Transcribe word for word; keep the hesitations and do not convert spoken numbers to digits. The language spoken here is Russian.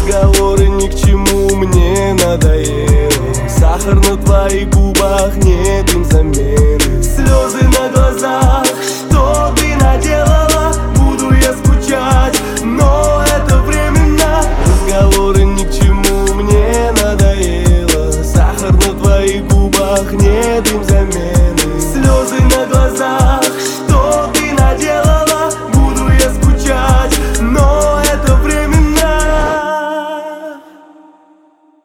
разговоры ни к чему, мне надоело. Сахар на твоих губах, нет им замены.